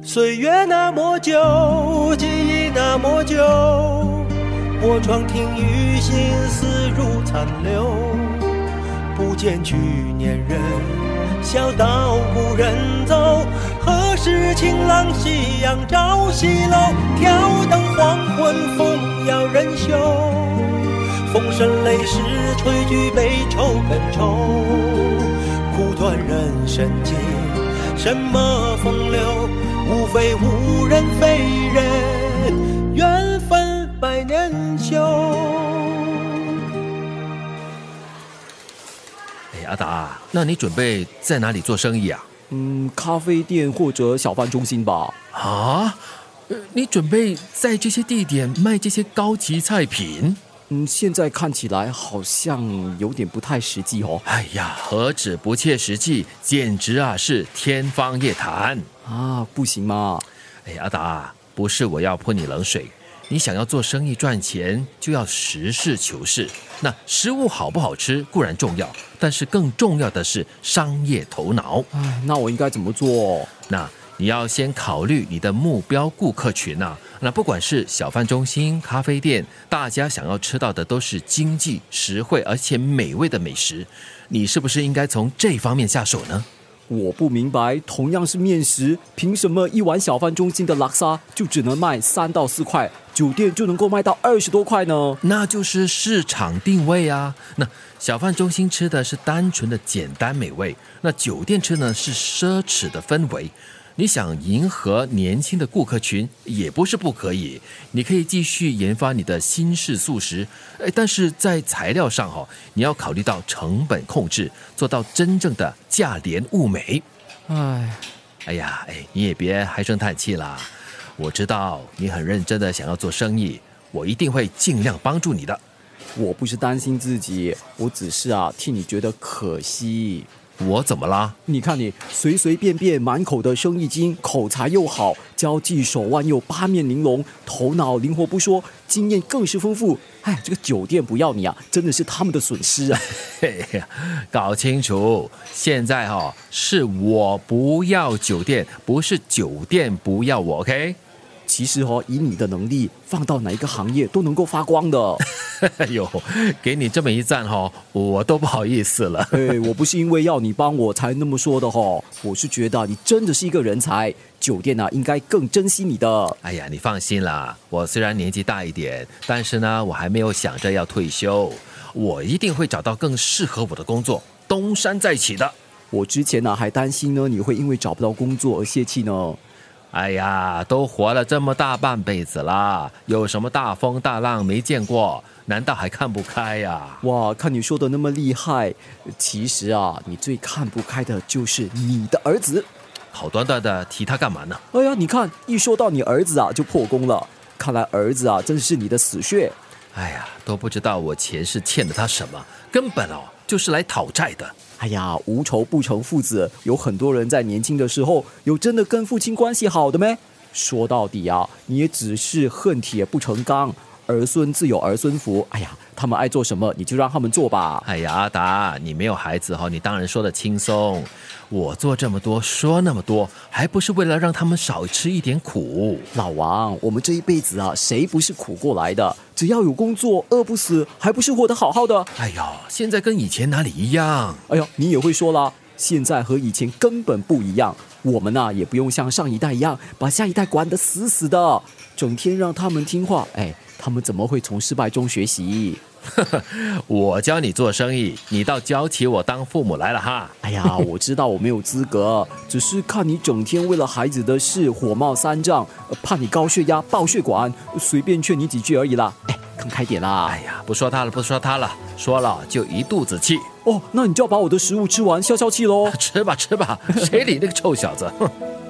岁月那么久，记忆那么久，我窗听雨心思如残留，不见去年人，笑到故人走，何时晴朗夕阳照西楼，挑灯黄昏风摇人袖，风声泪湿吹举悲愁更愁，苦短人生境，什么风流，无非无人非人，缘分百年修。 阿达，那你准备在哪里做生意啊？ 咖啡店或者小贩中心吧。 啊？你准备在这些地点卖这些高级菜品？ 现在看起来好像有点不太实际哦。 哎呀，何止不切实际，简直是天方夜谭啊！不行嘛！ 阿达，不是我要泼你冷水，你想要做生意赚钱，就要实事求是。那食物好不好吃固然重要，但是更重要的是商业头脑。 那我应该怎么做？ 那你要先考虑你的目标顾客群啊。那不管是小贩中心、咖啡店，大家想要吃到的都是经济、实惠而且美味的美食，你是不是应该从这方面下手呢？ 我不明白，同样是面食，凭什么一碗小贩中心的拉沙就只能卖3到4块，酒店就能够卖到20多块呢？ 那就是市场定位啊。那小贩中心吃的是单纯的简单美味，那酒店吃呢是奢侈的氛围。你想迎合年轻的顾客群也不是不可以，你可以继续研发你的新式素食，但是在材料上你要考虑到成本控制，做到真正的价廉物美。哎呀，你也别唉声叹气啦，我知道你很认真的想要做生意，我一定会尽量帮助你的。 我不是担心自己，我只是替你觉得可惜。 我怎么啦？ 你看你随随便便满口的生意经，口才又好，交际手腕又八面玲珑，头脑灵活不说，经验更是丰富。这个酒店不要你啊，真的是他们的损失啊！ 搞清楚，现在是我不要酒店，不是酒店不要我 ，OK？ 其实以你的能力，放到哪一个行业都能够发光的。 哎呦，给你这么一赞我都不好意思了。 我不是因为要你帮我才那么说的我是觉得你真的是一个人才，酒店应该更珍惜你的。 哎呀，你放心啦，我虽然年纪大一点，但是呢，我还没有想着要退休，我一定会找到更适合我的工作，东山再起的。 我之前还担心呢，你会因为找不到工作而泄气呢。 哎呀，都活了这么大半辈子啦，有什么大风大浪没见过？难道还看不开呀？ 哇，看你说的那么厉害，其实你最看不开的就是你的儿子。 好端端的提他干嘛呢？ 哎呀，你看一说到你儿子就破功了，看来儿子真是你的死穴。 哎呀，都不知道我前世欠了他什么，根本就是来讨债的。 哎呀，无仇不成父子，有很多人在年轻的时候有真的跟父亲关系好的咩？说到底你也只是恨铁不成钢，儿孙自有儿孙福。哎呀，他们爱做什么你就让他们做吧。 哎呀，阿达，你没有孩子你当然说得轻松。我做这么多说那么多，还不是为了让他们少吃一点苦。 老王，我们这一辈子谁不是苦过来的？只要有工作，饿不死，还不是活得好好的？ 哎呦，现在跟以前哪里一样？ 哎呦，你也会说啦，现在和以前根本不一样。我们也不用像上一代一样把下一代管得死死的，整天让他们听话，他们怎么会从失败中学习？ 我教你做生意，你倒教起我当父母来了哈！ 哎呀，我知道我没有资格，只是看你整天为了孩子的事火冒三丈，怕你高血压、爆血管，随便劝你几句而已啦。看开点啦！ 哎呀，不说他了，说了就一肚子气。 那你就要把我的食物吃完消消气咯。 吃吧，谁理那个臭小子！